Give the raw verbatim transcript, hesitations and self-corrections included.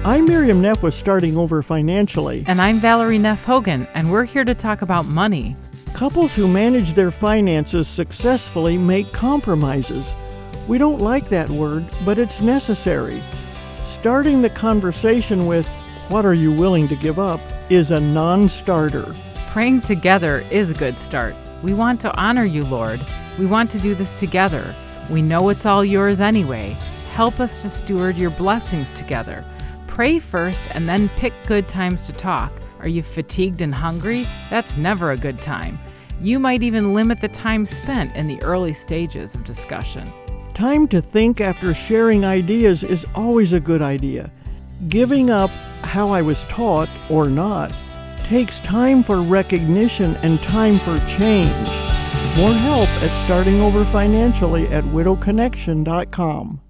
I'm Miriam Neff with Starting Over Financially. And I'm Valerie Neff Hogan, and we're here to talk about money. Couples who manage their finances successfully make compromises. We don't like that word, but it's necessary. Starting the conversation with, "What are you willing to give up?" is a non-starter. Praying together is a good start. We want to honor you, Lord. We want to do this together. We know it's all yours anyway. Help us to steward your blessings together. Pray first and then pick good times to talk. Are you fatigued and hungry? That's never a good time. You might even limit the time spent in the early stages of discussion. Time to think after sharing ideas is always a good idea. Giving up how I was taught or not takes time for recognition and time for change. More help at Starting Over Financially at widow connection dot com.